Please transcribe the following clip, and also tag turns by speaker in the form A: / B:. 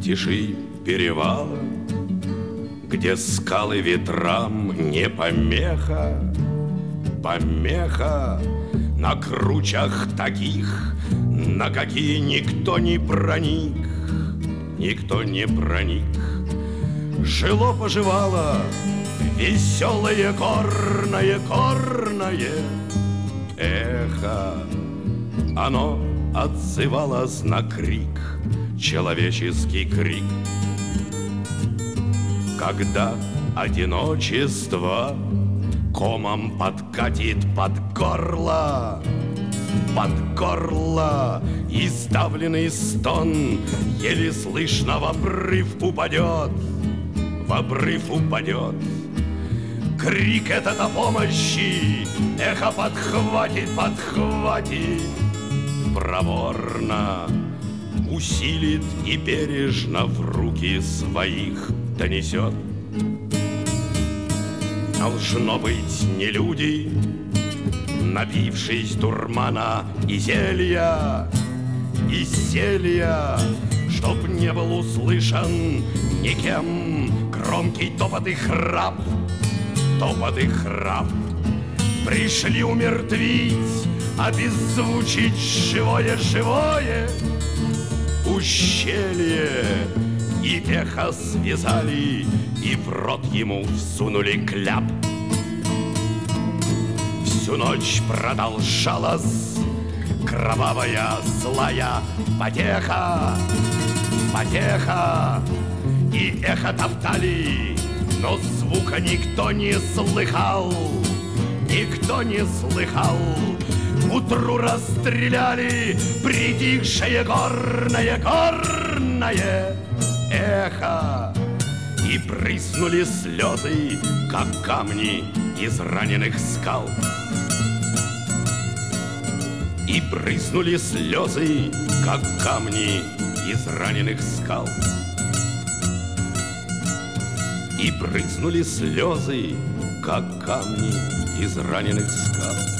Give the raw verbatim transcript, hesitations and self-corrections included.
A: тиши перевала, где скалы ветрам не помеха, помеха на кручах таких, на какие никто не проник, никто не проник. Жило-поживало веселое горное, горное эхо. Оно отзывалось на крик, человеческий крик. Когда одиночество комом подкатит под горло, под горло, и сдавленный стон еле слышно в обрыв упадет, в обрыв упадет. Крик этот о помощи эхо подхватит, подхватит, проворно усилит и бережно в руки своих донесет. Должно быть, не люди, напившись дурмана и зелья, и зелья, чтоб не был услышан никем громкий топот и храп, топот и храп, пришли умертвить, обеззвучить живое-живое ущелье. И эхо связали, и в рот ему всунули кляп. Всю ночь продолжалась кровавая злая потеха, потеха, и эхо топтали, но звука никто не слыхал, никто не слыхал. Утру расстреляли притихшее горное, горное эхо, и брызнули слезы, как камни из раненых скал. И брызнули слезы, как камни из раненых скал. И брызнули слезы, как камни из раненых скал.